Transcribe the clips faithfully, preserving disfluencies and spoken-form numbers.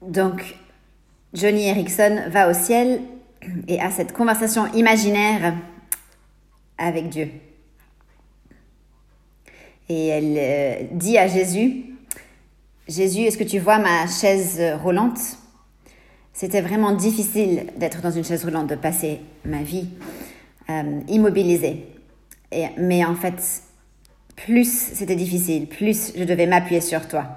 Donc, Joni Eareckson va au ciel et a cette conversation imaginaire avec Dieu. Et elle euh, dit à Jésus, « Jésus, est-ce que tu vois ma chaise roulante ?» C'était vraiment difficile d'être dans une chaise roulante, de passer ma vie euh, immobilisée. Et, mais en fait, plus c'était difficile, plus je devais m'appuyer sur toi.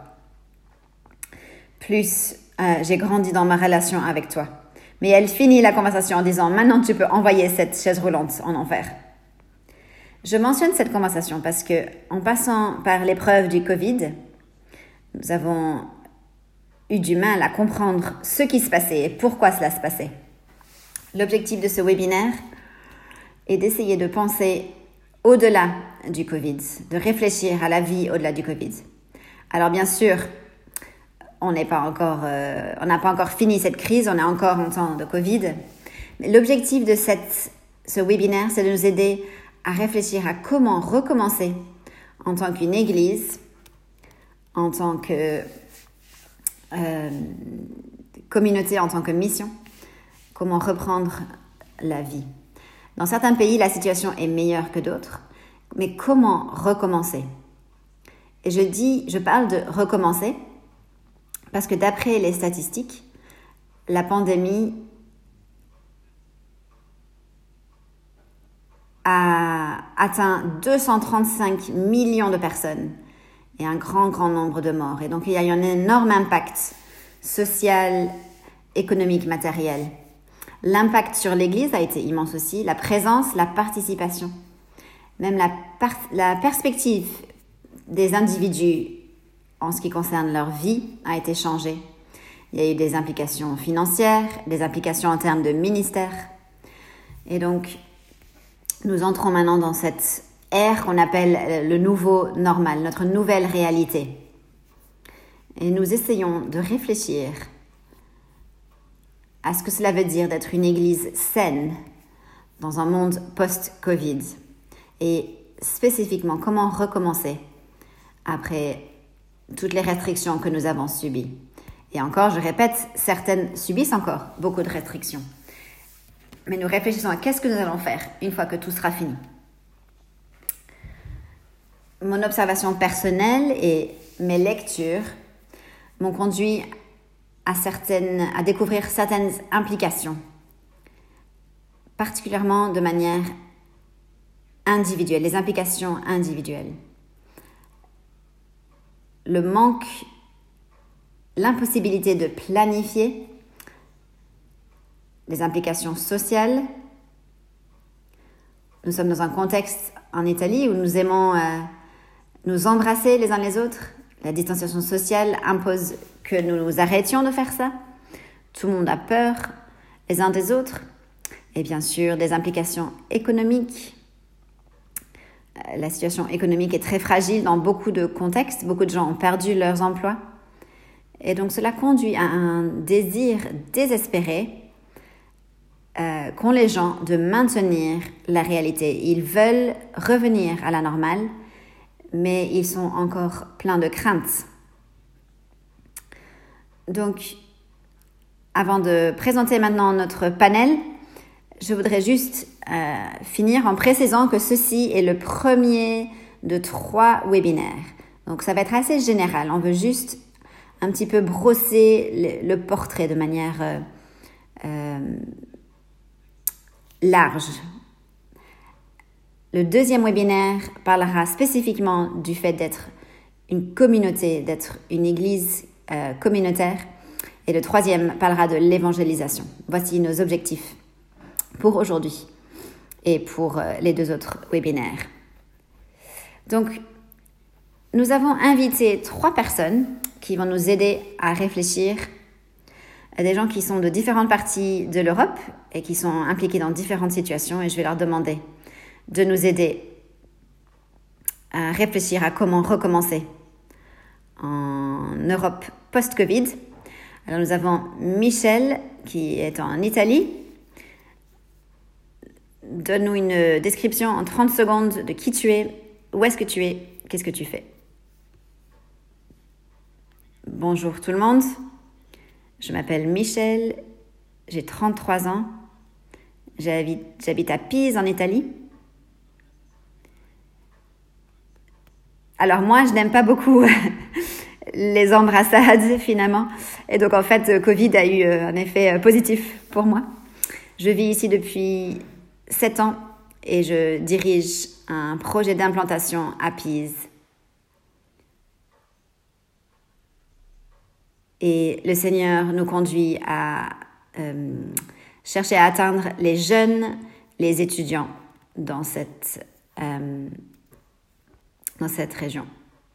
Plus euh, j'ai grandi dans ma relation avec toi. Mais elle finit la conversation en disant « Maintenant, tu peux envoyer cette chaise roulante en enfer. » Je mentionne cette conversation parce que, en passant par l'épreuve du Covid, nous avons eu du mal à comprendre ce qui se passait et pourquoi cela se passait. L'objectif de ce webinaire est d'essayer de penser au-delà du Covid, de réfléchir à la vie au-delà du Covid. Alors bien sûr, on n'est pas encore, euh, on n'a pas encore fini cette crise, on est encore en temps de Covid. Mais l'objectif de cette, ce webinaire, c'est de nous aider à réfléchir à comment recommencer en tant qu'une église, en tant que euh, communauté, en tant que mission, comment reprendre la vie. Dans certains pays, la situation est meilleure que d'autres, mais comment recommencer? Et je dis, je parle de recommencer parce que d'après les statistiques, la pandémie a atteint deux cent trente-cinq millions de personnes et un grand, grand nombre de morts. Et donc, il y a eu un énorme impact social, économique, matériel. L'impact sur l'Église a été immense aussi, la présence, la participation, même la, par- la perspective des individus en ce qui concerne leur vie a été changée. Il y a eu des implications financières, des implications en termes de ministère. Et donc, nous entrons maintenant dans cette ère qu'on appelle le nouveau normal, notre nouvelle réalité. Et nous essayons de réfléchir à ce que cela veut dire d'être une église saine dans un monde post-Covid. Et spécifiquement, comment recommencer après toutes les restrictions que nous avons subies. Et encore, je répète, certaines subissent encore beaucoup de restrictions. Mais nous réfléchissons à qu'est-ce que nous allons faire une fois que tout sera fini. Mon observation personnelle et mes lectures m'ont conduit à, certaines, à découvrir certaines implications, particulièrement de manière individuelle, les implications individuelles. Le manque, l'impossibilité de planifier, les implications sociales. Nous sommes dans un contexte en Italie où nous aimons euh, nous embrasser les uns les autres. La distanciation sociale impose que nous nous arrêtions de faire ça. Tout le monde a peur les uns des autres. Et bien sûr, des implications économiques. Euh, la situation économique est très fragile dans beaucoup de contextes. Beaucoup de gens ont perdu leurs emplois. Et donc cela conduit à un désir désespéré Euh, qu'ont les gens de maintenir la réalité. Ils veulent revenir à la normale, mais ils sont encore pleins de craintes. Donc, avant de présenter maintenant notre panel, je voudrais juste euh, finir en précisant que ceci est le premier de trois webinaires. Donc, ça va être assez général. On veut juste un petit peu brosser le, le portrait de manière euh, euh, large. Le deuxième webinaire parlera spécifiquement du fait d'être une communauté, d'être une église euh, communautaire. Et le troisième parlera de l'évangélisation. Voici nos objectifs pour aujourd'hui et pour euh, les deux autres webinaires. Donc, nous avons invité trois personnes qui vont nous aider à réfléchir, à des gens qui sont de différentes parties de l'Europe et qui sont impliqués dans différentes situations, et je vais leur demander de nous aider à réfléchir à comment recommencer en Europe post-Covid. Alors nous avons Michel qui est en Italie. Donne-nous une description en trente secondes de qui tu es, où est-ce que tu es, qu'est-ce que tu fais. Bonjour tout le monde. Je m'appelle Michelle, j'ai trente-trois ans, j'habite, j'habite à Pise en Italie. Alors moi, je n'aime pas beaucoup les embrassades finalement. Et donc en fait, Covid a eu un effet positif pour moi. Je vis ici depuis sept ans et je dirige un projet d'implantation à Pise. Et le Seigneur nous conduit à euh, chercher à atteindre les jeunes, les étudiants dans cette, euh, dans cette région.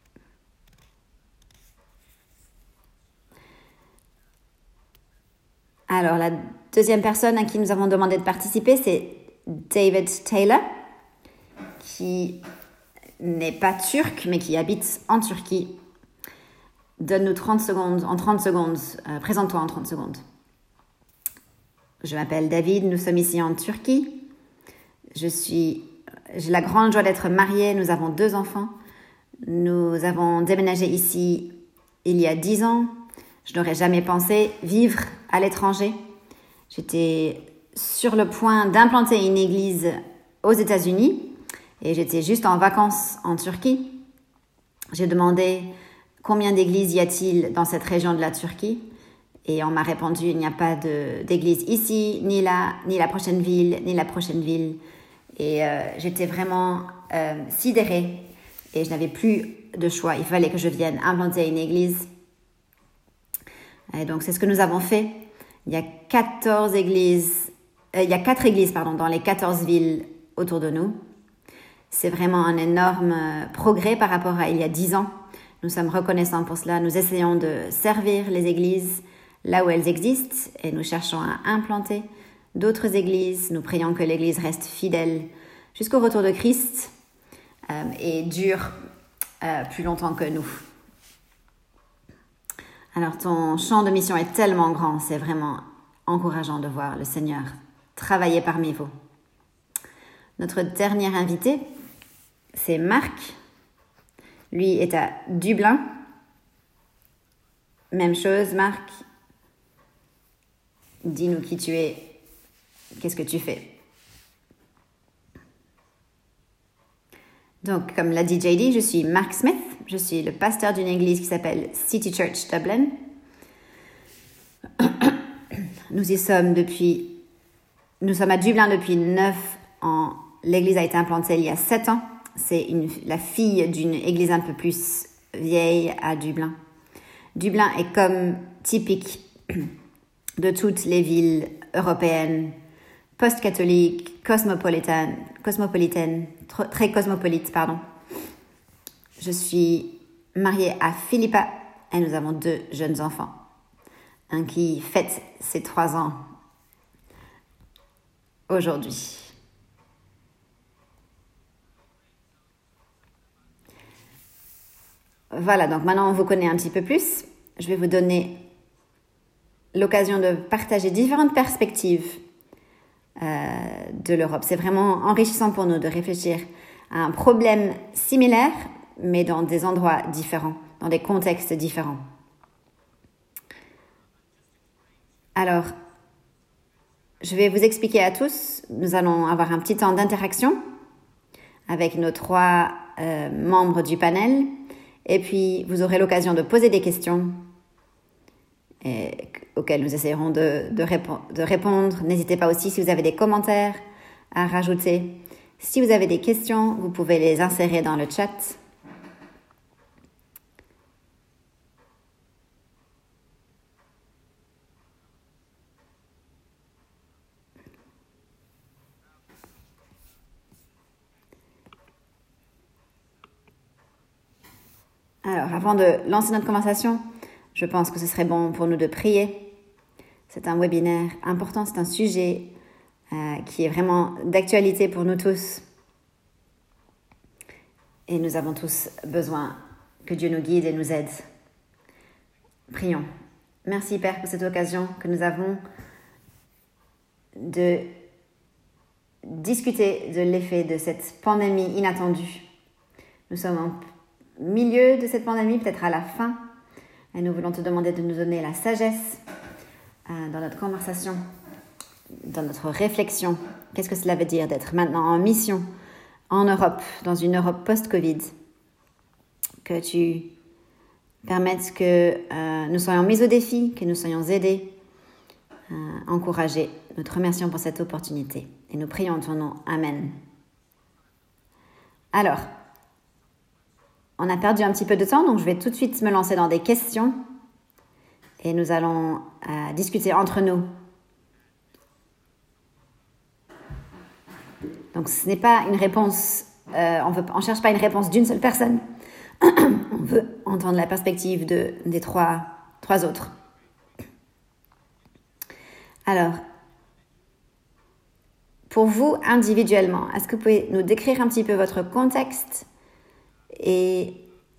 Alors, la deuxième personne à qui nous avons demandé de participer, c'est David Taylor, qui n'est pas turc, mais qui habite en Turquie. Donne-nous trente secondes, en trente secondes, euh, présente-toi en trente secondes. Je m'appelle David, nous sommes ici en Turquie. Je suis, j'ai la grande joie d'être mariée, nous avons deux enfants. Nous avons déménagé ici il y a dix ans. Je n'aurais jamais pensé vivre à l'étranger. J'étais sur le point d'implanter une église aux États-Unis et j'étais juste en vacances en Turquie. J'ai demandé combien d'églises y a-t-il dans cette région de la Turquie et on m'a répondu il n'y a pas de, d'église ici, ni là, ni la prochaine ville, ni la prochaine ville. Et euh, j'étais vraiment euh, sidérée et je n'avais plus de choix. Il fallait que je vienne implanter une église. Et donc, c'est ce que nous avons fait. Il y a quatorze églises, euh, il y a quatre églises, pardon, dans les quatorze villes autour de nous. C'est vraiment un énorme progrès par rapport à il y a dix ans. Nous sommes reconnaissants pour cela. Nous essayons de servir les églises là où elles existent et nous cherchons à implanter d'autres églises. Nous prions que l'église reste fidèle jusqu'au retour de Christ euh, et dure euh, plus longtemps que nous. Alors, ton champ de mission est tellement grand, c'est vraiment encourageant de voir le Seigneur travailler parmi vous. Notre dernier invité, c'est Marc. Lui est à Dublin. Même chose, Marc. Dis-nous qui tu es, qu'est-ce que tu fais. Donc, comme l'a dit J D, je suis Mark Smith. Je suis le pasteur d'une église qui s'appelle City Church Dublin. Nous y sommes depuis... Nous sommes à Dublin depuis neuf ans. L'église a été implantée il y a sept ans. C'est une, la fille d'une église un peu plus vieille à Dublin. Dublin est comme typique de toutes les villes européennes, post-catholiques, cosmopolitaines, cosmopolitaines, très cosmopolites, pardon. Je suis mariée à Philippa et nous avons deux jeunes enfants. Un qui fête ses trois ans aujourd'hui. Voilà, donc maintenant on vous connaît un petit peu plus. Je vais vous donner l'occasion de partager différentes perspectives euh, de l'Europe. C'est vraiment enrichissant pour nous de réfléchir à un problème similaire, mais dans des endroits différents, dans des contextes différents. Alors, je vais vous expliquer à tous. Nous allons avoir un petit temps d'interaction avec nos trois euh, membres du panel. Et puis, vous aurez l'occasion de poser des questions et, auxquelles nous essayerons de, de, répo- de répondre. N'hésitez pas aussi si vous avez des commentaires à rajouter. Si vous avez des questions, vous pouvez les insérer dans le chat. Alors, avant de lancer notre conversation, je pense que ce serait bon pour nous de prier. C'est un webinaire important, c'est un sujet euh, qui est vraiment d'actualité pour nous tous. Et nous avons tous besoin que Dieu nous guide et nous aide. Prions. Merci Père pour cette occasion que nous avons de discuter de l'effet de cette pandémie inattendue. Nous sommes en milieu de cette pandémie, peut-être à la fin, et nous voulons te demander de nous donner la sagesse euh, dans notre conversation, dans notre réflexion, qu'est-ce que cela veut dire d'être maintenant en mission en Europe, dans une Europe post-Covid, que tu permettes que euh, nous soyons mis au défi, que nous soyons aidés, euh, encouragés. Nous te remercions pour cette opportunité et nous prions en ton nom. Amen. Alors, on a perdu un petit peu de temps, donc je vais tout de suite me lancer dans des questions et nous allons euh, discuter entre nous. Donc, ce n'est pas une réponse, euh, on ne cherche pas une réponse d'une seule personne. On veut entendre la perspective de, des trois, trois autres. Alors, pour vous individuellement, est-ce que vous pouvez nous décrire un petit peu votre contexte et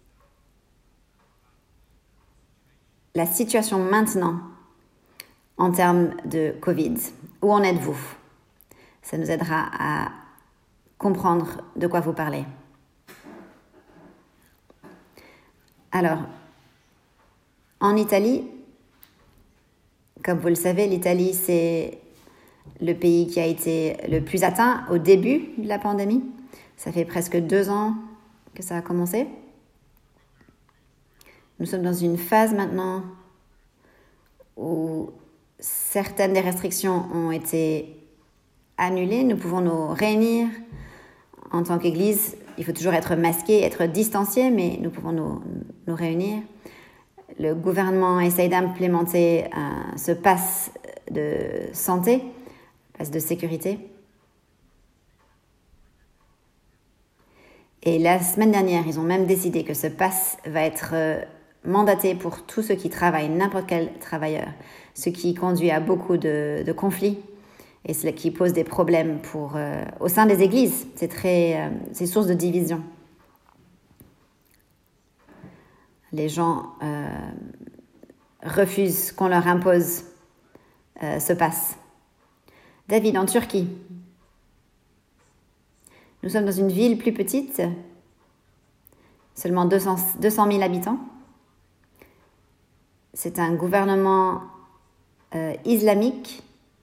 la situation maintenant en termes de Covid? Où en êtes-vous? Ça nous aidera à comprendre de quoi vous parlez. Alors, en Italie, comme vous le savez, l'Italie, c'est le pays qui a été le plus atteint au début de la pandémie. Ça fait presque deux ans que ça a commencé. Nous sommes dans une phase maintenant où certaines des restrictions ont été annulées. Nous pouvons nous réunir en tant qu'Église. Il faut toujours être masqué, être distancié, mais nous pouvons nous, nous réunir. Le gouvernement essaye d'implémenter euh, ce pass de santé, pass de sécurité. Et la semaine dernière, ils ont même décidé que ce pass va être euh, mandaté pour tous ceux qui travaillent, n'importe quel travailleur, ce qui conduit à beaucoup de, de conflits et ce qui pose des problèmes pour, euh, au sein des églises. C'est très, euh, c'est source de division. Les gens euh, refusent qu'on leur impose euh, ce pass. David, en Turquie, nous sommes dans une ville plus petite, seulement deux cent mille habitants. C'est un gouvernement euh, islamique.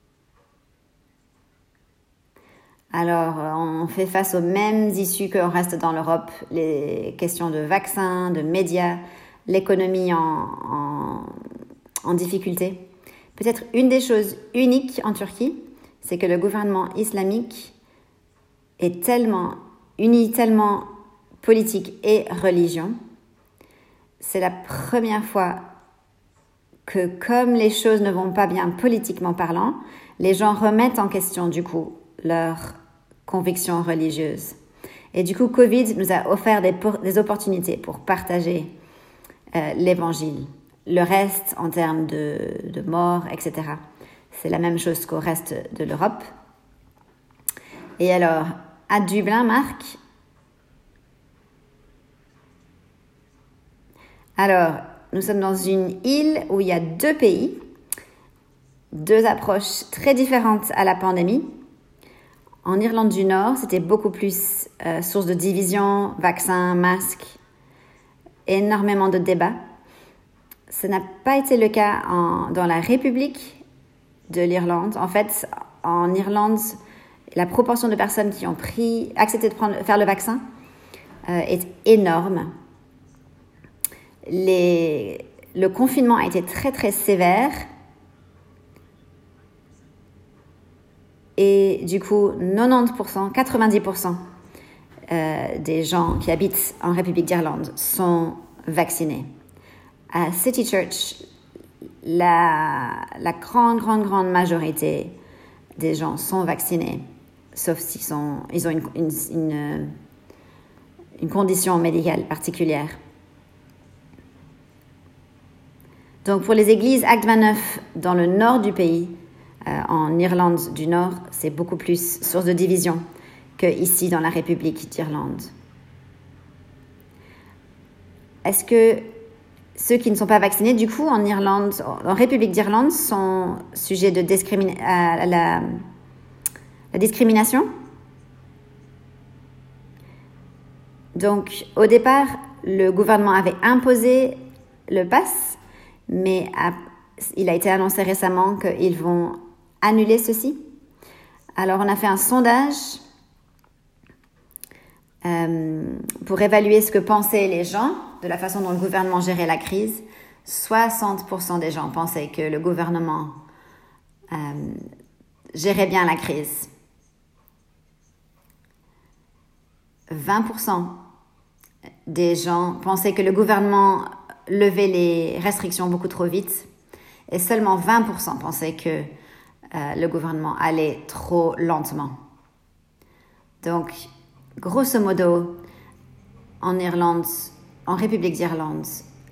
Alors, on fait face aux mêmes issues qu'on reste dans l'Europe, les questions de vaccins, de médias, l'économie en, en, en difficulté. Peut-être une des choses uniques en Turquie, c'est que le gouvernement islamique est tellement, unit tellement politique et religion. C'est la première fois que, comme les choses ne vont pas bien politiquement parlant, les gens remettent en question du coup leurs convictions religieuses. Et du coup, Covid nous a offert des, des opportunités pour partager euh, l'évangile. Le reste, en termes de, de mort, et cetera, c'est la même chose qu'au reste de l'Europe. Et alors, à Dublin, Marc, alors, nous sommes dans une île où il y a deux pays, deux approches très différentes à la pandémie. En Irlande du Nord, c'était beaucoup plus euh, source de division, vaccins, masques, énormément de débats. Ce n'a pas été le cas en, dans la République de l'Irlande. En fait, en Irlande, la proportion de personnes qui ont pris, accepté de prendre, faire le vaccin euh, est énorme. Les, le confinement a été très très sévère. Et du coup, quatre-vingt-dix pour cent, quatre-vingt-dix pour cent euh, des gens qui habitent en République d'Irlande sont vaccinés. À City Church, la, la grande, grande, grande majorité des gens sont vaccinés, sauf s'ils sont, ils ont une, une, une, une condition médicale particulière. Donc, pour les églises, Acte vingt-neuf, dans le nord du pays, Euh, en Irlande du Nord, c'est beaucoup plus source de division qu'ici dans la République d'Irlande. Est-ce que ceux qui ne sont pas vaccinés, du coup, en Irlande, en République d'Irlande, sont sujets de discrimina- à la, la discrimination? Donc, au départ, le gouvernement avait imposé le pass, mais a il a été annoncé récemment qu'ils vont annuler ceci. Alors, on a fait un sondage euh, pour évaluer ce que pensaient les gens de la façon dont le gouvernement gérait la crise. soixante pour cent des gens pensaient que le gouvernement euh, gérait bien la crise. vingt pour cent des gens pensaient que le gouvernement levait les restrictions beaucoup trop vite et seulement vingt pour cent pensaient que euh, le gouvernement allait trop lentement. Donc, grosso modo, en Irlande, en République d'Irlande,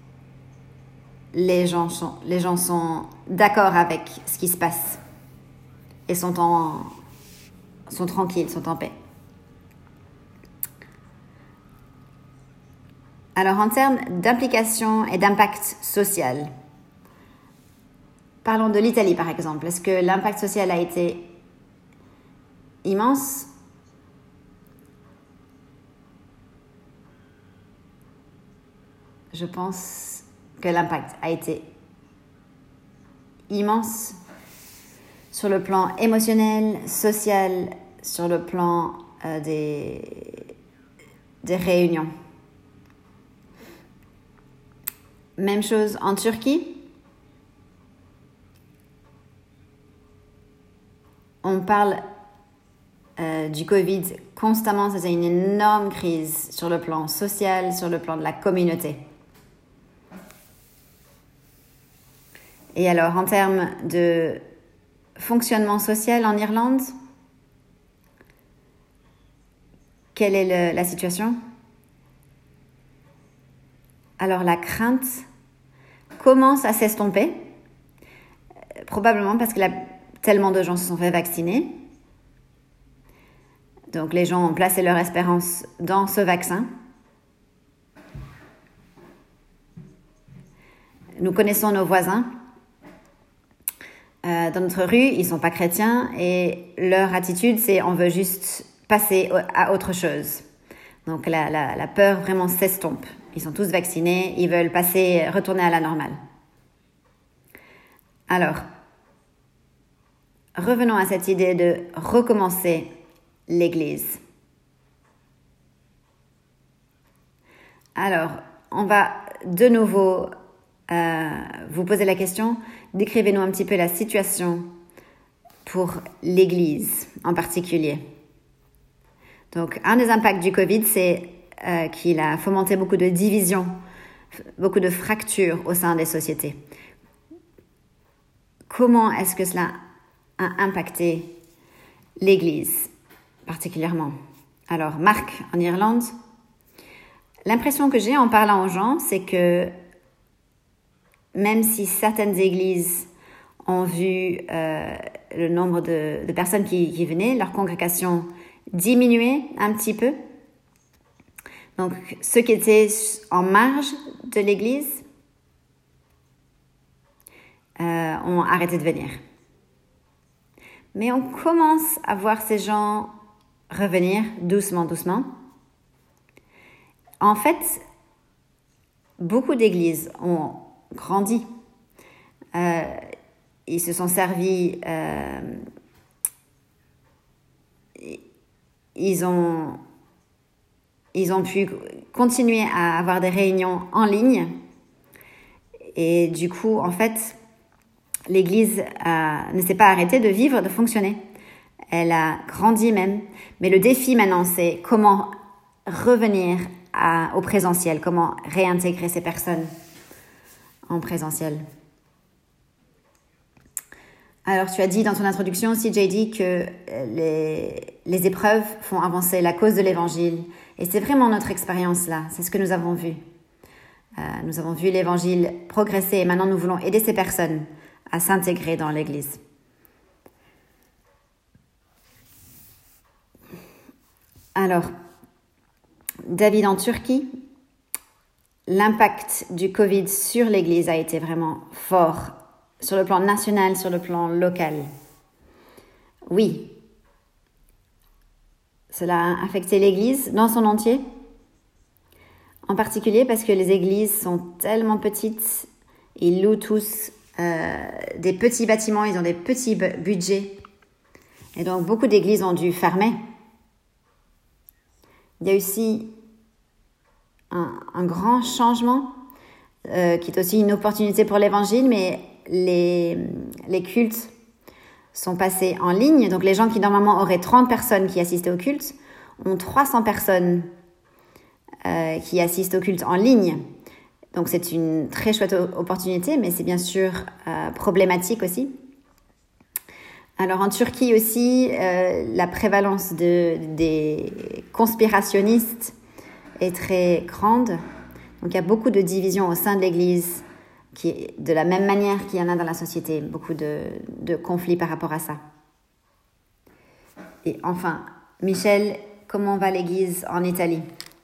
les gens sont, les gens sont d'accord avec ce qui se passe et sont, en, sont tranquilles, sont en paix. Alors, en termes d'implication et d'impact social, parlons de l'Italie, par exemple. Est-ce que l'impact social a été immense? Je pense que l'impact a été immense sur le plan émotionnel, social, sur le plan euh, des, des réunions. Même chose en Turquie. On parle euh, du Covid constamment. C'était une énorme crise sur le plan social, sur le plan de la communauté. Et alors, en termes de fonctionnement social en Irlande, quelle est le, la situation? Alors, la crainte commence à s'estomper, probablement parce que la, tellement de gens se sont fait vacciner. Donc, les gens ont placé leur espérance dans ce vaccin. Nous connaissons nos voisins. Euh, dans notre rue, ils ne sont pas chrétiens et leur attitude, c'est on veut juste passer à autre chose. Donc, la, la, la peur vraiment s'estompe. Ils sont tous vaccinés, ils veulent passer, retourner à la normale. Alors, revenons à cette idée de recommencer l'Église. Alors, on va de nouveau euh, vous poser la question, décrivez-nous un petit peu la situation pour l'Église en particulier. Donc, un des impacts du Covid, c'est euh, qu'il a fomenté beaucoup de divisions, beaucoup de fractures au sein des sociétés. Comment est-ce que cela a impacté l'Église particulièrement? Alors, Marc, en Irlande, l'impression que j'ai en parlant aux gens, c'est que même si certaines églises ont vu euh, le nombre de, de personnes qui, qui venaient, leur congrégation diminuer un petit peu. Donc, ceux qui étaient en marge de l'église euh, ont arrêté de venir. Mais on commence à voir ces gens revenir doucement, doucement. En fait, beaucoup d'églises ont grandi. Euh, ils se sont servis, euh, ils ont, ils ont pu continuer à avoir des réunions en ligne. Et du coup, en fait, l'Église a, ne s'est pas arrêtée de vivre, de fonctionner. Elle a grandi même. Mais le défi maintenant, c'est comment revenir à, au présentiel, comment réintégrer ces personnes en présentiel. Alors, tu as dit dans ton introduction aussi, J D, que les, les épreuves font avancer la cause de l'Évangile. Et c'est vraiment notre expérience là. C'est ce que nous avons vu. Euh, nous avons vu l'Évangile progresser et maintenant nous voulons aider ces personnes à s'intégrer dans l'Église. Alors, David, en Turquie, l'impact du Covid sur l'Église a été vraiment fort, sur le plan national, sur le plan local. Oui, cela a affecté l'Église dans son entier, en particulier parce que les églises sont tellement petites, ils louent tous euh, des petits bâtiments, ils ont des petits bu- budgets. Et donc, beaucoup d'églises ont dû fermer. Il y a aussi un, un grand changement euh, qui est aussi une opportunité pour l'évangile, mais les, les cultes sont passés en ligne. Donc, les gens qui normalement auraient trente personnes qui assistaient au culte ont trois cents personnes euh, qui assistent au culte en ligne. Donc, c'est une très chouette opportunité, mais c'est bien sûr euh, problématique aussi. Alors, en Turquie aussi, euh, la prévalence de, des conspirationnistes est très grande. Donc, il y a beaucoup de divisions au sein de l'Église, qui est de la même manière qu'il y en a dans la société, beaucoup de, de conflits par rapport à ça. Et enfin, Michel, comment va l'Église en Italie?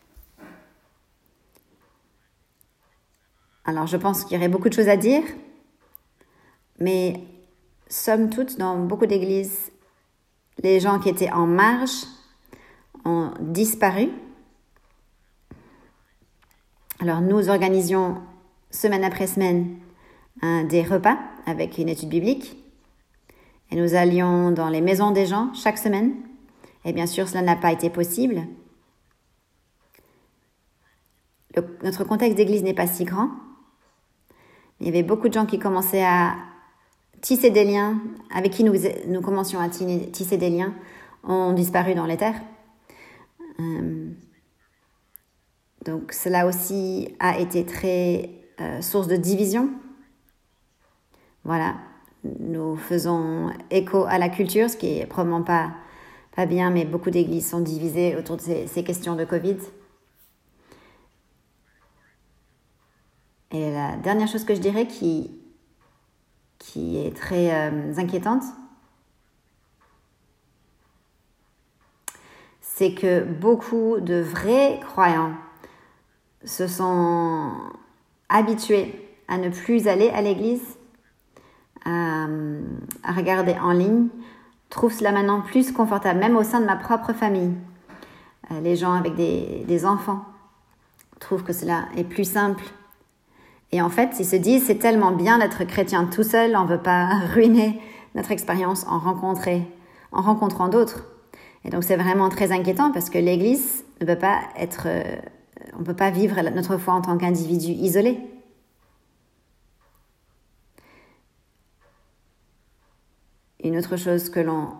Alors, je pense qu'il y aurait beaucoup de choses à dire, mais somme toute, dans beaucoup d'églises, les gens qui étaient en marge ont disparu. Alors, nous organisions semaine après semaine un, des repas avec une étude biblique. Et nous allions dans les maisons des gens chaque semaine. Et bien sûr, cela n'a pas été possible. Le, notre contexte d'église n'est pas si grand. Il y avait beaucoup de gens qui commençaient à tisser des liens, avec qui nous, nous commencions à tisser des liens, ont disparu dans l'éther. Euh, donc cela aussi a été très euh, source de division. Voilà, nous faisons écho à la culture, ce qui est probablement pas, pas bien, mais beaucoup d'églises sont divisées autour de ces, ces questions de Covid. Et la dernière chose que je dirais qui, qui est très euh, inquiétante, c'est que beaucoup de vrais croyants se sont habitués à ne plus aller à l'église, à, à regarder en ligne, trouvent cela maintenant plus confortable, même au sein de ma propre famille. Euh, les gens avec des, des enfants trouvent que cela est plus simple. Et en fait, ils se disent, c'est tellement bien d'être chrétien tout seul, on ne veut pas ruiner notre expérience en, rencontrer, en rencontrant d'autres. Et donc, c'est vraiment très inquiétant parce que l'Église ne peut pas être... Euh, on ne peut pas vivre notre foi en tant qu'individu isolé. Une autre chose que l'on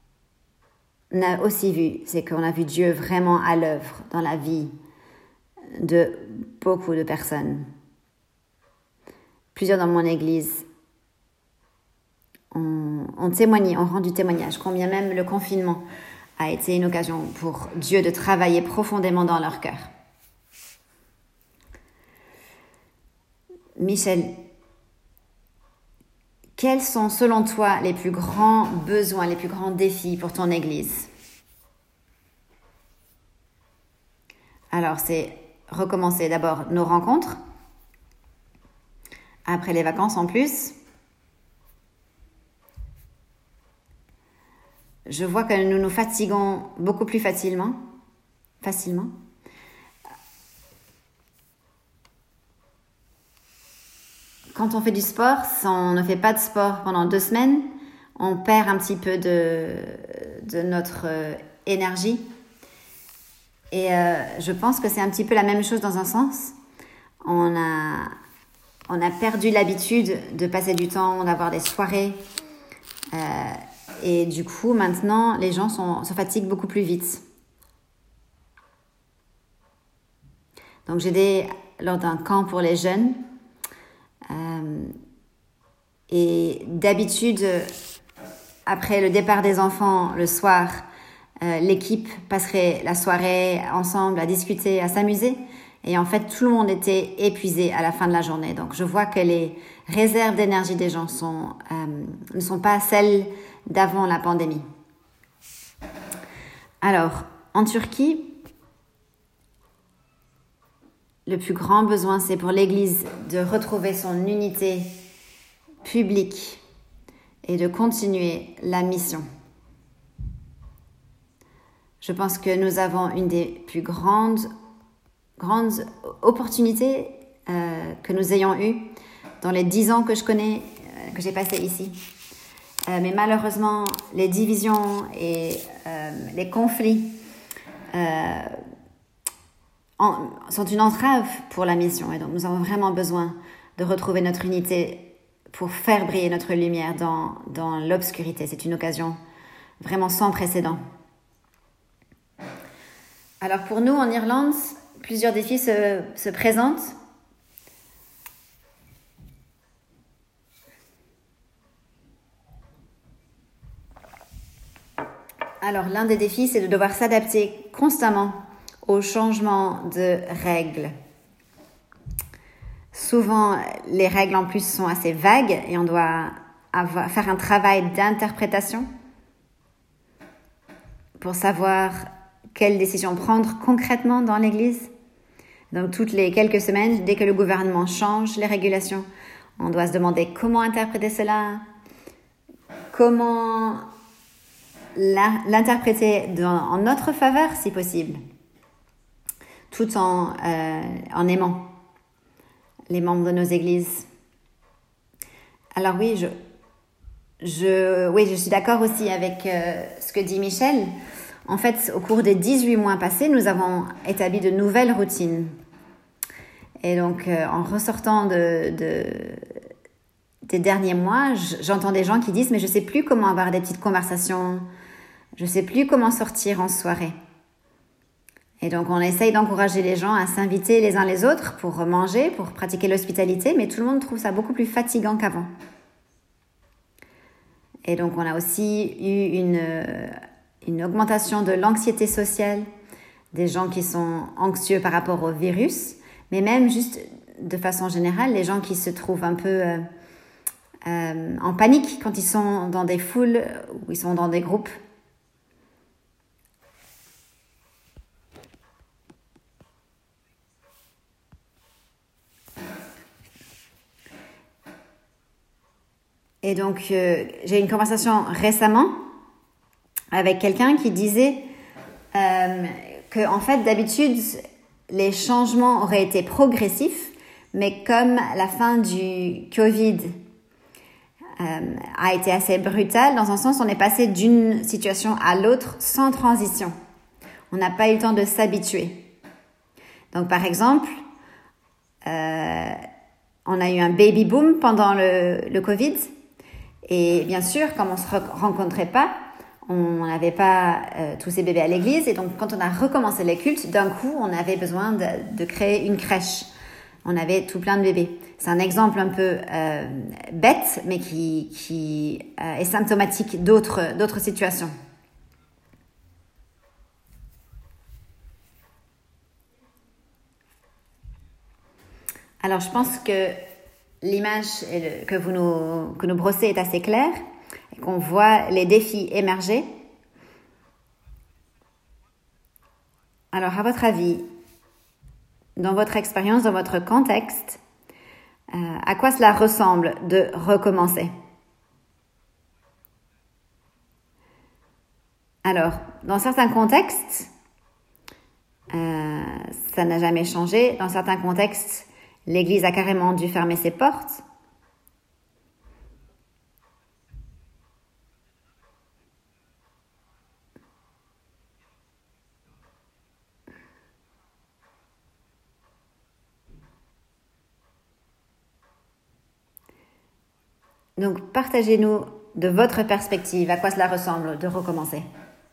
a aussi vue, c'est qu'on a vu Dieu vraiment à l'œuvre dans la vie de beaucoup de personnes. Plusieurs dans mon église ont, ont témoigné, ont rendu témoignage, combien même le confinement a été une occasion pour Dieu de travailler profondément dans leur cœur. Michel, quels sont selon toi les plus grands besoins, les plus grands défis pour ton église? Alors, c'est recommencer d'abord nos rencontres, après les vacances en plus. Je vois que nous nous fatiguons beaucoup plus facilement, facilement. Quand on fait du sport, si on ne fait pas de sport pendant deux semaines, on perd un petit peu de, de notre euh, énergie. Et euh, je pense que c'est un petit peu la même chose dans un sens. On a, on a perdu l'habitude de passer du temps, d'avoir des soirées. Euh, et du coup, maintenant, les gens sont, se fatiguent beaucoup plus vite. Donc, j'étais lors d'un camp pour les jeunes. Euh, et d'habitude, après le départ des enfants le soir, euh, l'équipe passerait la soirée ensemble à discuter, à s'amuser. Et en fait, tout le monde était épuisé à la fin de la journée. Donc, je vois que les réserves d'énergie des gens sont, euh, ne sont pas celles d'avant la pandémie. Alors, en Turquie, le plus grand besoin, c'est pour l'Église de retrouver son unité publique et de continuer la mission. Je pense que nous avons une des plus grandes, grandes opportunités euh, que nous ayons eues dans les dix ans que je connais que j'ai passées ici. Euh, mais malheureusement, les divisions et euh, les conflits euh, en, sont une entrave pour la mission. Et donc, nous avons vraiment besoin de retrouver notre unité pour faire briller notre lumière dans, dans l'obscurité. C'est une occasion vraiment sans précédent. Alors, pour nous, en Irlande, plusieurs défis se, se présentent. Alors, l'un des défis, c'est de devoir s'adapter constamment aux changements de règles. Souvent, les règles en plus sont assez vagues et on doit avoir, faire un travail d'interprétation pour savoir quelles décisions prendre concrètement dans l'Église. Donc, toutes les quelques semaines, dès que le gouvernement change les régulations, on doit se demander comment interpréter cela, comment l'interpréter dans, en notre faveur si possible, tout en, euh, en aimant les membres de nos églises. Alors oui, je, je, oui, je suis d'accord aussi avec euh, ce que dit Michel. En fait, au cours des dix-huit mois passés, nous avons établi de nouvelles routines. Et donc, euh, en ressortant de, de, des derniers mois, j'entends des gens qui disent « mais je ne sais plus comment avoir des petites conversations, je ne sais plus comment sortir en soirée ». Et donc, on essaye d'encourager les gens à s'inviter les uns les autres pour manger, pour pratiquer l'hospitalité, mais tout le monde trouve ça beaucoup plus fatigant qu'avant. Et donc, on a aussi eu une, une augmentation de l'anxiété sociale, des gens qui sont anxieux par rapport au virus, mais même juste de façon générale, les gens qui se trouvent un peu euh, euh, en panique quand ils sont dans des foules ou ils sont dans des groupes. Et donc, euh, j'ai eu une conversation récemment avec quelqu'un qui disait euh, que, en fait, d'habitude, les changements auraient été progressifs, mais comme la fin du Covid euh, a été assez brutale, dans un sens, on est passé d'une situation à l'autre sans transition. On n'a pas eu le temps de s'habituer. Donc, par exemple, euh, on a eu un baby boom pendant le, le Covid. Et bien sûr, comme on ne se rencontrait pas, on n'avait pas euh, tous ces bébés à l'église. Et donc, quand on a recommencé les cultes, d'un coup, on avait besoin de, de créer une crèche. On avait tout plein de bébés. C'est un exemple un peu euh, bête, mais qui, qui euh, est symptomatique d'autres, d'autres situations. Alors, je pense que l'image que vous nous, que nous brossez est assez claire et qu'on voit les défis émerger. Alors, à votre avis, dans votre expérience, dans votre contexte, euh, à quoi cela ressemble de recommencer? Alors, dans certains contextes, euh, ça n'a jamais changé. Dans certains contextes, l'Église a carrément dû fermer ses portes. Donc, partagez-nous de votre perspective à quoi cela ressemble de recommencer.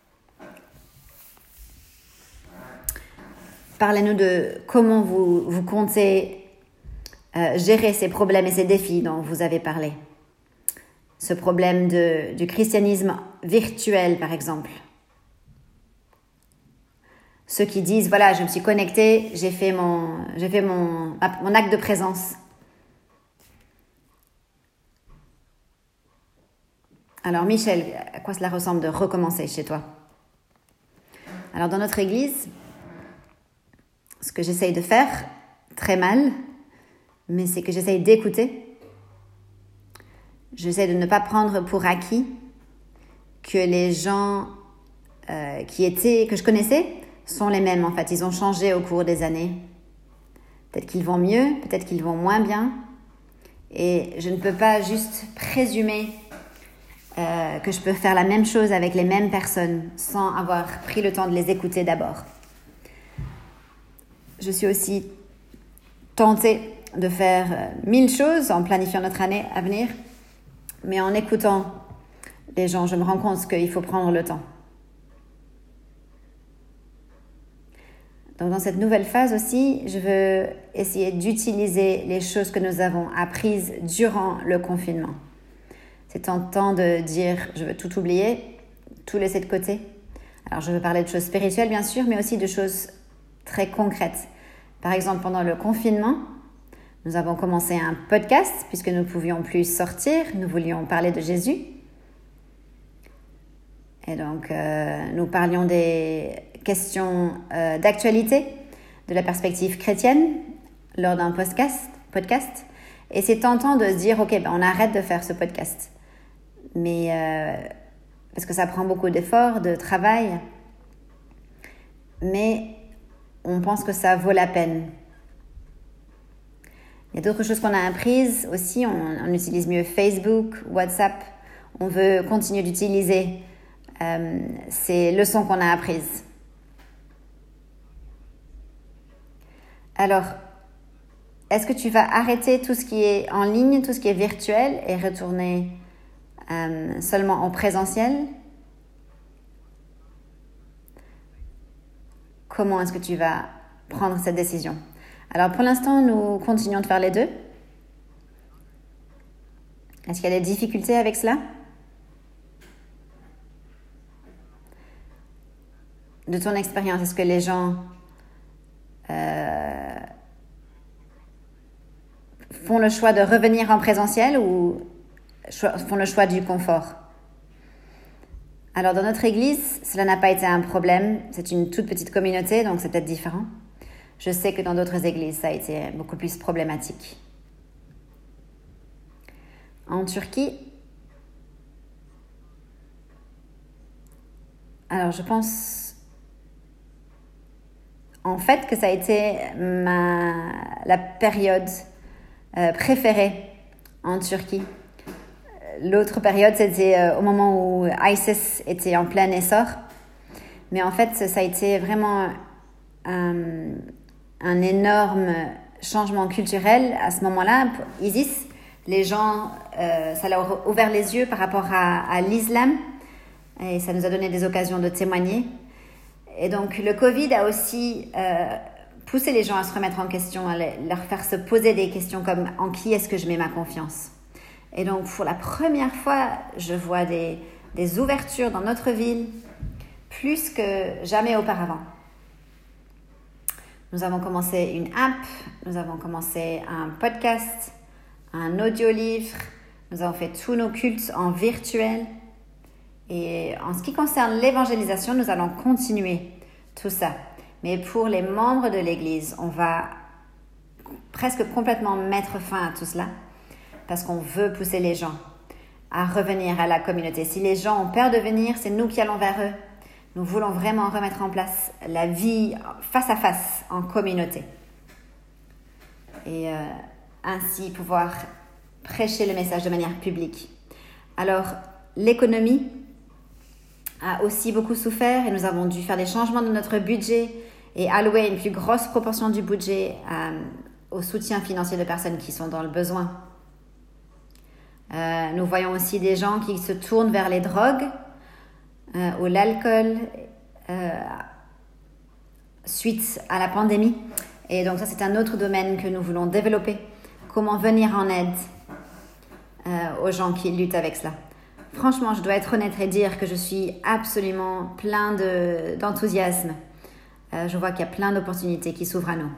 Parlez-nous de comment vous, vous comptez Euh, gérer ces problèmes et ces défis dont vous avez parlé. Ce problème de, du christianisme virtuel, par exemple. Ceux qui disent, voilà, je me suis connecté, j'ai fait mon, j'ai fait mon, mon acte de présence. Alors, Michel, à quoi cela ressemble de recommencer chez toi? Alors, dans notre église, ce que j'essaye de faire, très mal, mais c'est que j'essaye d'écouter. J'essaie de ne pas prendre pour acquis que les gens euh, qui étaient, que je connaissais sont les mêmes en fait. Ils ont changé au cours des années. Peut-être qu'ils vont mieux, peut-être qu'ils vont moins bien. Et je ne peux pas juste présumer euh, que je peux faire la même chose avec les mêmes personnes sans avoir pris le temps de les écouter d'abord. Je suis aussi tentée de faire mille choses en planifiant notre année à venir, mais en écoutant les gens, je me rends compte qu'il faut prendre le temps. Donc dans cette nouvelle phase aussi, je veux essayer d'utiliser les choses que nous avons apprises durant le confinement. C'est tentant de dire je veux tout oublier, tout laisser de côté. Alors je veux parler de choses spirituelles bien sûr, mais aussi de choses très concrètes. Par exemple, pendant le confinement, nous avons commencé un podcast puisque nous ne pouvions plus sortir, nous voulions parler de Jésus. Et donc, euh, nous parlions des questions euh, d'actualité, de la perspective chrétienne, lors d'un podcast. podcast. Et c'est tentant de se dire, ok, ben on arrête de faire ce podcast. Mais, euh, parce que ça prend beaucoup d'efforts, de travail. Mais on pense que ça vaut la peine. Il y a d'autres choses qu'on a apprises aussi. On, on utilise mieux Facebook, WhatsApp. On veut continuer d'utiliser euh, ces leçons qu'on a apprises. Alors, est-ce que tu vas arrêter tout ce qui est en ligne, tout ce qui est virtuel et retourner euh, seulement en présentiel? Comment est-ce que tu vas prendre cette décision? Alors, pour l'instant, nous continuons de faire les deux. Est-ce qu'il y a des difficultés avec cela? De ton expérience, est-ce que les gens euh, font le choix de revenir en présentiel ou font le choix du confort? Alors, dans notre église, cela n'a pas été un problème. C'est une toute petite communauté, donc c'est peut-être différent. Je sais que dans d'autres églises, ça a été beaucoup plus problématique. En Turquie, alors je pense en fait que ça a été ma, la période euh, préférée en Turquie. L'autre période, c'était euh, au moment où ISIS était en plein essor. Mais en fait, ça a été vraiment un, un énorme changement culturel à ce moment-là. Pour ISIS, les gens, euh, ça leur a ouvert les yeux par rapport à, à l'islam et ça nous a donné des occasions de témoigner. Et donc, le Covid a aussi euh, poussé les gens à se remettre en question, à leur faire se poser des questions comme « En qui est-ce que je mets ma confiance ?» Et donc, pour la première fois, je vois des, des ouvertures dans notre ville plus que jamais auparavant. Nous avons commencé une app, nous avons commencé un podcast, un audio-livre, nous avons fait tous nos cultes en virtuel. Et en ce qui concerne l'évangélisation, nous allons continuer tout ça. Mais pour les membres de l'Église, on va presque complètement mettre fin à tout cela parce qu'on veut pousser les gens à revenir à la communauté. Si les gens ont peur de venir, c'est nous qui allons vers eux. Nous voulons vraiment remettre en place la vie face à face en communauté. Et euh, ainsi pouvoir prêcher le message de manière publique. Alors, l'économie a aussi beaucoup souffert et nous avons dû faire des changements de notre budget et allouer une plus grosse proportion du budget euh, au soutien financier de personnes qui sont dans le besoin. Euh, nous voyons aussi des gens qui se tournent vers les drogues euh, ou l'alcool euh, suite à la pandémie. Et donc ça, c'est un autre domaine que nous voulons développer. Comment venir en aide euh, aux gens qui luttent avec cela. Franchement, je dois être honnête et dire que je suis absolument plein de, d'enthousiasme. Euh, je vois qu'il y a plein d'opportunités qui s'ouvrent à nous.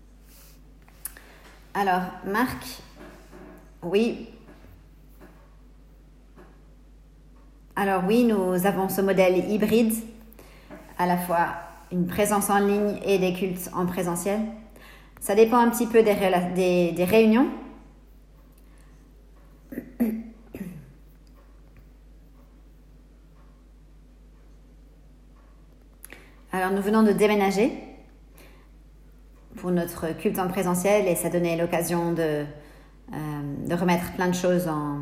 Alors, Marc, oui. Alors oui, nous avons ce modèle hybride, à la fois une présence en ligne et des cultes en présentiel. Ça dépend un petit peu des, ré- des, des réunions. Alors, nous venons de déménager pour notre culte en présentiel et ça donnait l'occasion de, euh, de remettre plein de choses en,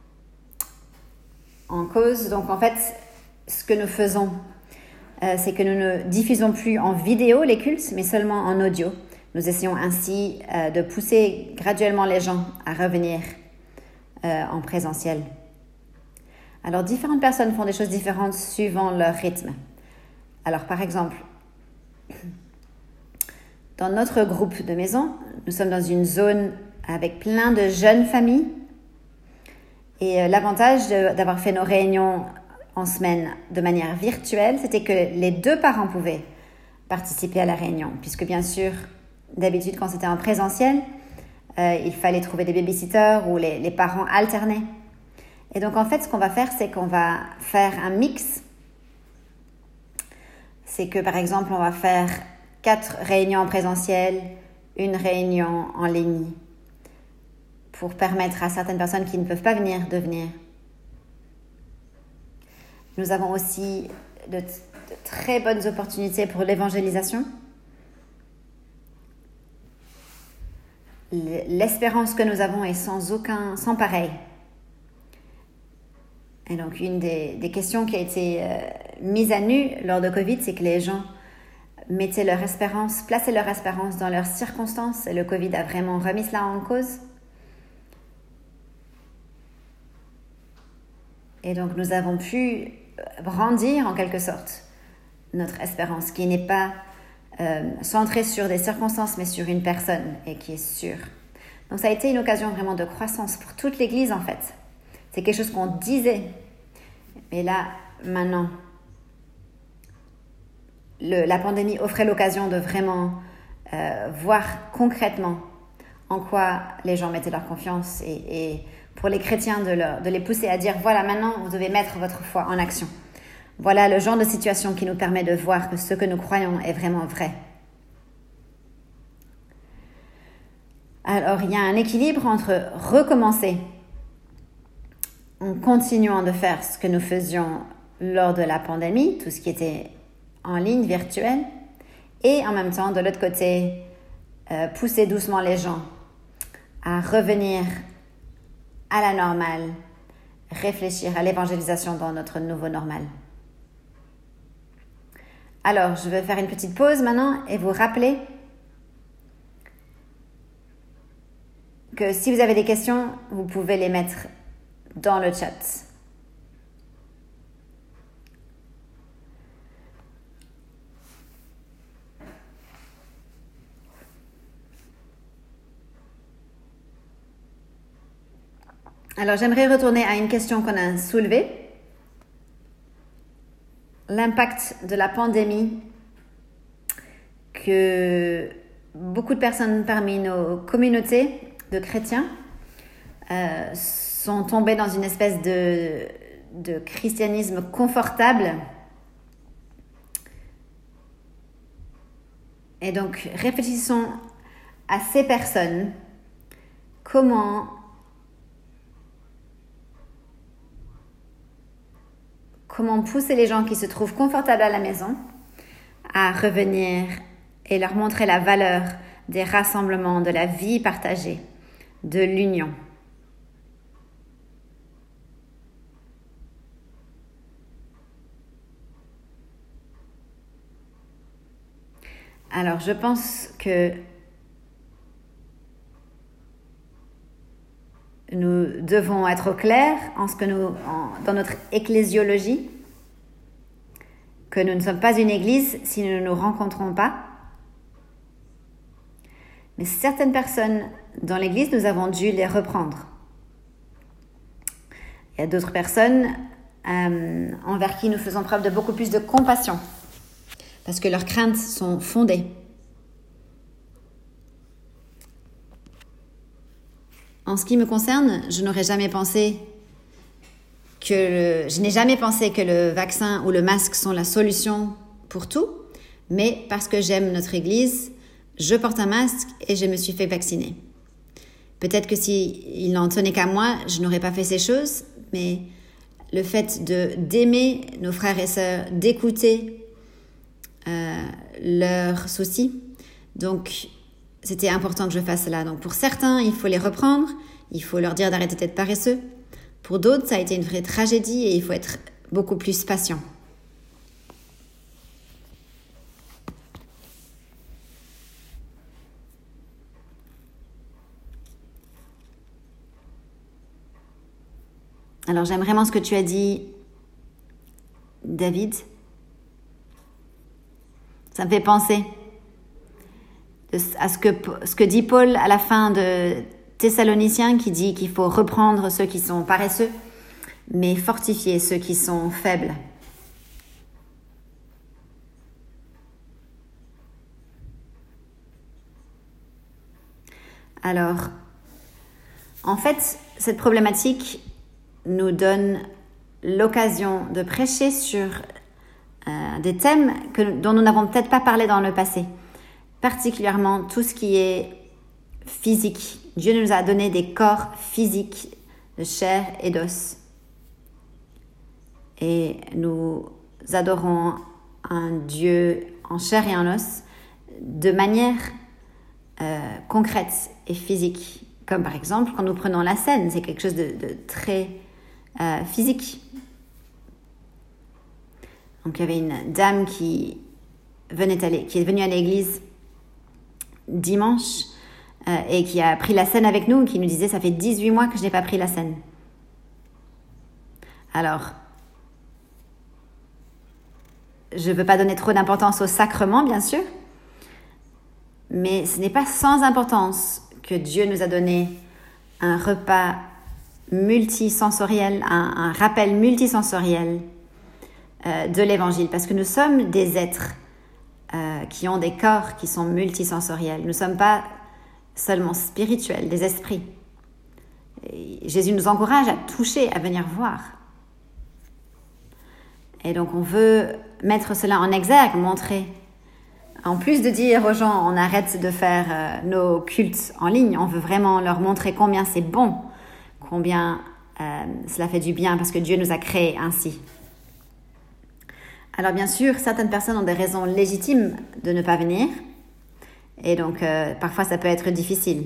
en cause. Donc en fait, ce que nous faisons, euh, c'est que nous ne diffusons plus en vidéo les cultes, mais seulement en audio. Nous essayons ainsi euh, de pousser graduellement les gens à revenir euh, en présentiel. Alors, différentes personnes font des choses différentes suivant leur rythme. Alors, par exemple, dans notre groupe de maison, nous sommes dans une zone avec plein de jeunes familles. Et euh, l'avantage de, d'avoir fait nos réunions en semaine de manière virtuelle, c'était que les deux parents pouvaient participer à la réunion. Puisque bien sûr, d'habitude, quand c'était en présentiel, euh, il fallait trouver des babysitters ou les, les parents alternaient. Et donc, en fait, ce qu'on va faire, c'est qu'on va faire un mix. C'est que, par exemple, on va faire quatre réunions en présentiel, une réunion en ligne, pour permettre à certaines personnes qui ne peuvent pas venir de venir. Nous avons aussi de, de très bonnes opportunités pour l'évangélisation. L'espérance que nous avons est sans aucun, sans pareil. Et donc, une des, des questions qui a été euh, mise à nu lors de Covid, c'est que les gens mettaient leur espérance, plaçaient leur espérance dans leurs circonstances. Et le Covid a vraiment remis cela en cause. Et donc, nous avons pu brandir, en quelque sorte, notre espérance, qui n'est pas euh, centrée sur des circonstances, mais sur une personne, et qui est sûre. Donc, ça a été une occasion vraiment de croissance pour toute l'Église, en fait. C'est quelque chose qu'on disait. Mais là, maintenant, le, la pandémie offrait l'occasion de vraiment euh, voir concrètement en quoi les gens mettaient leur confiance et, et pour les chrétiens de, leur, de les pousser à dire « Voilà, maintenant, vous devez mettre votre foi en action. » Voilà le genre de situation qui nous permet de voir que ce que nous croyons est vraiment vrai. Alors, il y a un équilibre entre recommencer en continuant de faire ce que nous faisions lors de la pandémie, tout ce qui était en ligne, virtuel, et en même temps, de l'autre côté, euh, pousser doucement les gens à revenir à la normale, réfléchir à l'évangélisation dans notre nouveau normal. Alors, je vais faire une petite pause maintenant et vous rappeler que si vous avez des questions, vous pouvez les mettre dans le chat. Alors, j'aimerais retourner à une question qu'on a soulevée. L'impact de la pandémie que beaucoup de personnes parmi nos communautés de chrétiens euh, sont tombés dans une espèce de, de christianisme confortable. Et donc, réfléchissons à ces personnes. Comment, comment pousser les gens qui se trouvent confortables à la maison à revenir et leur montrer la valeur des rassemblements, de la vie partagée, de l'union. Alors, je pense que nous devons être au clair en ce que nous, en, dans notre ecclésiologie, que nous ne sommes pas une église si nous ne nous rencontrons pas. Mais certaines personnes dans l'église, nous avons dû les reprendre. Il y a d'autres personnes euh, envers qui nous faisons preuve de beaucoup plus de compassion, parce que leurs craintes sont fondées. En ce qui me concerne, je n'aurais jamais pensé que le, je n'ai jamais pensé que le vaccin ou le masque sont la solution pour tout, mais parce que j'aime notre église, je porte un masque et je me suis fait vacciner. Peut-être que s'il n'en tenait qu'à moi, je n'aurais pas fait ces choses, mais le fait de d'aimer nos frères et sœurs, d'écouter euh, leurs soucis. Donc, c'était important que je fasse cela. Donc pour certains, il faut les reprendre, il faut leur dire d'arrêter d'être paresseux. Pour d'autres, ça a été une vraie tragédie et il faut être beaucoup plus patient. Alors j'aime vraiment ce que tu as dit, David. Ça me fait penser à ce que, ce que dit Paul à la fin de Thessaloniciens, qui dit qu'il faut reprendre ceux qui sont paresseux, mais fortifier ceux qui sont faibles. Alors, en fait, cette problématique nous donne l'occasion de prêcher sur euh, des thèmes que, dont nous n'avons peut-être pas parlé dans le passé, particulièrement tout ce qui est physique. Dieu nous a donné des corps physiques de chair et d'os. Et nous adorons un Dieu en chair et en os de manière euh, concrète et physique. Comme par exemple, quand nous prenons la scène, c'est quelque chose de, de très euh, physique. Donc il y avait une dame qui, venait aller, qui est venue à l'église dimanche euh, et qui a pris la scène avec nous, qui nous disait « ça fait dix-huit mois que je n'ai pas pris la scène ». Alors, je ne veux pas donner trop d'importance au sacrement, bien sûr, mais ce n'est pas sans importance que Dieu nous a donné un repas multisensoriel, un, un rappel multisensoriel euh, de l'Évangile, parce que nous sommes des êtres euh, qui ont des corps qui sont multisensoriels. Nous ne sommes pas seulement spirituels, des esprits. Et Jésus nous encourage à toucher, à venir voir. Et donc on veut mettre cela en exergue, montrer. En plus de dire aux gens, on arrête de faire euh, nos cultes en ligne, on veut vraiment leur montrer combien c'est bon, combien euh, cela fait du bien, parce que Dieu nous a créés ainsi. Alors bien sûr, certaines personnes ont des raisons légitimes de ne pas venir, et donc euh, parfois ça peut être difficile.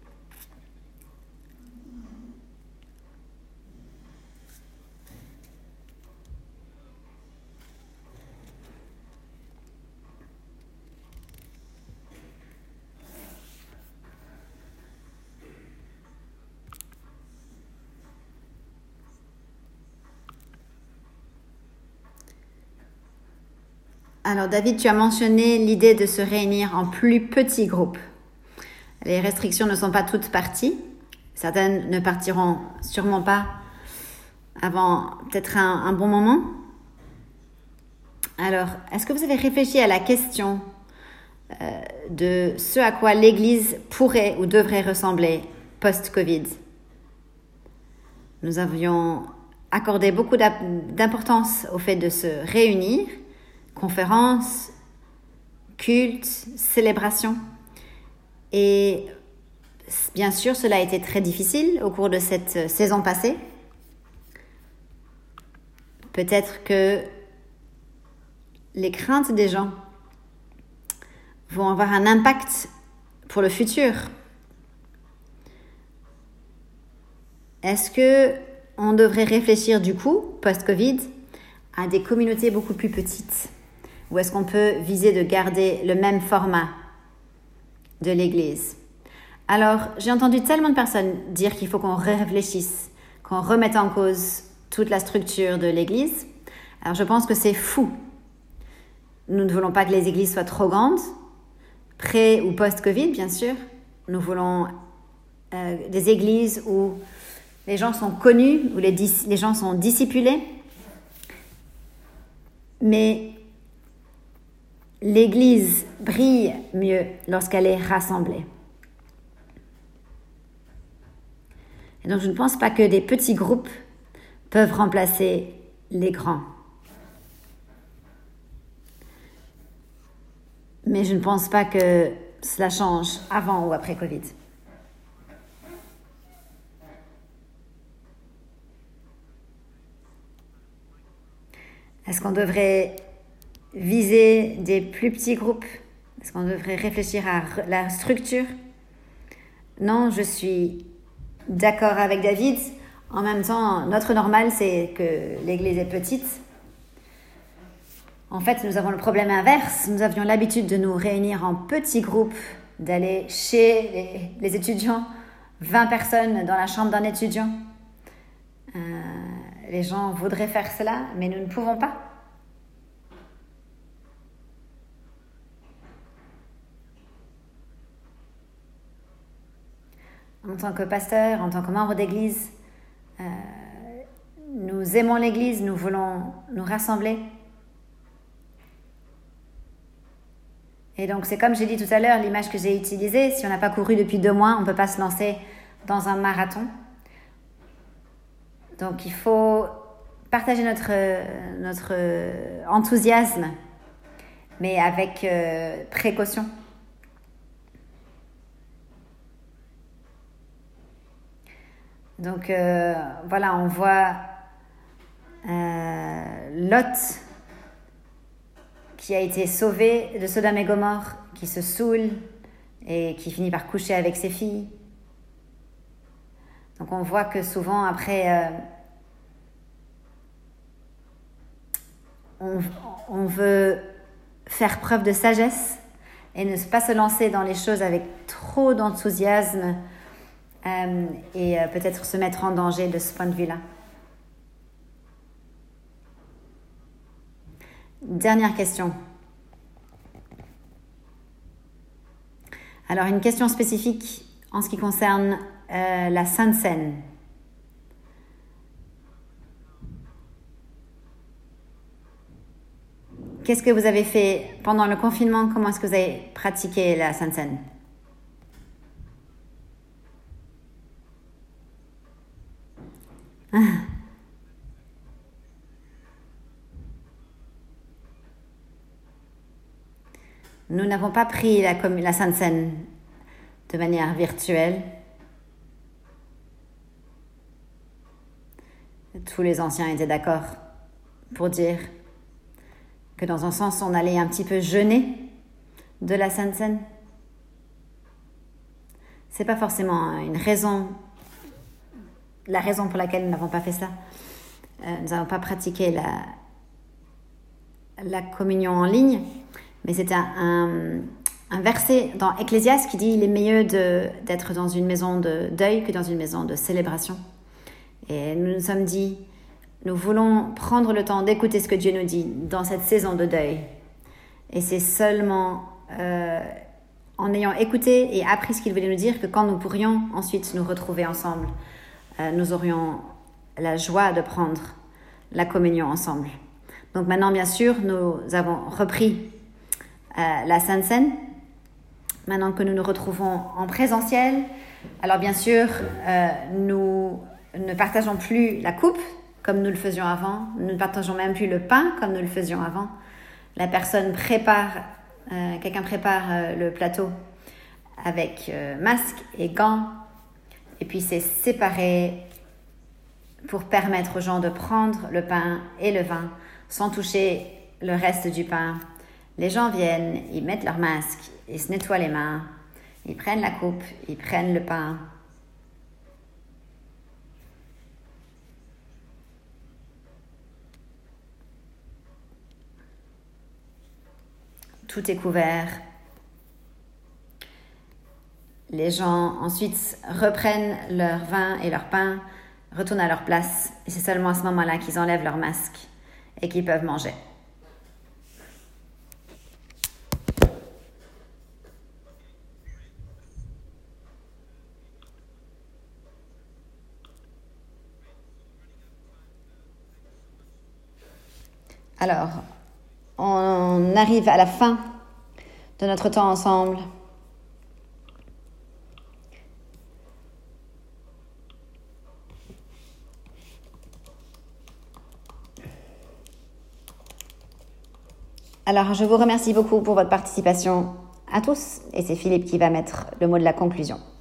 Alors David, tu as mentionné l'idée de se réunir en plus petits groupes. Les restrictions ne sont pas toutes parties. Certaines ne partiront sûrement pas avant peut-être un, un bon moment. Alors, est-ce que vous avez réfléchi à la question euh, de ce à quoi l'Église pourrait ou devrait ressembler post-Covid? Nous avions accordé beaucoup d'importance au fait de se réunir, conférences, cultes, célébrations. Et bien sûr, cela a été très difficile au cours de cette saison passée. Peut-être que les craintes des gens vont avoir un impact pour le futur. Est-ce que on devrait réfléchir du coup, post-Covid, à des communautés beaucoup plus petites? Ou est-ce qu'on peut viser de garder le même format de l'Église? Alors, j'ai entendu tellement de personnes dire qu'il faut qu'on réfléchisse, qu'on remette en cause toute la structure de l'Église. Alors, je pense que c'est fou. Nous ne voulons pas que les églises soient trop grandes, pré- ou post-Covid, bien sûr. Nous voulons euh, des églises où les gens sont connus, où les, dis- les gens sont discipulés. Mais l'Église brille mieux lorsqu'elle est rassemblée. Et donc, je ne pense pas que des petits groupes peuvent remplacer les grands. Mais je ne pense pas que cela change avant ou après Covid. Est-ce qu'on devrait viser des plus petits groupes Est-ce qu'on devrait réfléchir à la structure? Non, je suis d'accord avec David. En même temps, notre normal, c'est que l'église est petite. En fait, nous avons le problème inverse. Nous avions l'habitude de nous réunir en petits groupes, d'aller chez les, les étudiants, vingt personnes dans la chambre d'un étudiant. Euh, les gens voudraient faire cela, mais nous ne pouvons pas. En tant que pasteur, en tant que membre d'église, euh, nous aimons l'église, nous voulons nous rassembler. Et donc, c'est comme j'ai dit tout à l'heure, l'image que j'ai utilisée, si on n'a pas couru depuis deux mois, on ne peut pas se lancer dans un marathon. Donc, il faut partager notre, notre enthousiasme, mais avec euh, précaution. Donc, euh, voilà, on voit euh, Lot qui a été sauvé de Sodome et Gomorrhe, qui se saoule et qui finit par coucher avec ses filles. Donc on voit que souvent après, euh, on, on veut faire preuve de sagesse et ne pas se lancer dans les choses avec trop d'enthousiasme euh, et euh, peut-être se mettre en danger de ce point de vue-là. Dernière question. Alors, une question spécifique en ce qui concerne euh, la Sainte Seine. Qu'est-ce que vous avez fait pendant le confinement? Comment est-ce que vous avez pratiqué la Sainte Seine? Ah. Nous n'avons pas pris la, la Sainte Seine de manière virtuelle. Tous les anciens étaient d'accord pour dire que dans un sens, on allait un petit peu jeûner de la Sainte Seine. C'est pas forcément une raison, la raison pour laquelle nous n'avons pas fait ça. Euh, nous n'avons pas pratiqué la, la communion en ligne. Mais c'est un, un, un verset dans Ecclésiaste qui dit « Il est mieux de, d'être dans une maison de deuil que dans une maison de célébration ». Et nous nous sommes dit, nous voulons prendre le temps d'écouter ce que Dieu nous dit dans cette saison de deuil. Et c'est seulement euh, en ayant écouté et appris ce qu'il voulait nous dire que quand nous pourrions ensuite nous retrouver ensemble, euh, nous aurions la joie de prendre la communion ensemble. Donc maintenant, bien sûr, nous avons repris Euh, la Sainte Seine, maintenant que nous nous retrouvons en présentiel. Alors bien sûr, euh, nous ne partageons plus la coupe comme nous le faisions avant, nous ne partageons même plus le pain comme nous le faisions avant. La personne prépare, euh, quelqu'un prépare euh, le plateau avec euh, masque et gants, et puis c'est séparé pour permettre aux gens de prendre le pain et le vin sans toucher le reste du pain. Les gens viennent, ils mettent leur masque, ils se nettoient les mains, ils prennent la coupe, ils prennent le pain. Tout est couvert. Les gens ensuite reprennent leur vin et leur pain, retournent à leur place. Et c'est seulement à ce moment-là qu'ils enlèvent leur masque et qu'ils peuvent manger. Alors, on arrive à la fin de notre temps ensemble. Alors, je vous remercie beaucoup pour votre participation à tous et c'est Philippe qui va mettre le mot de la conclusion.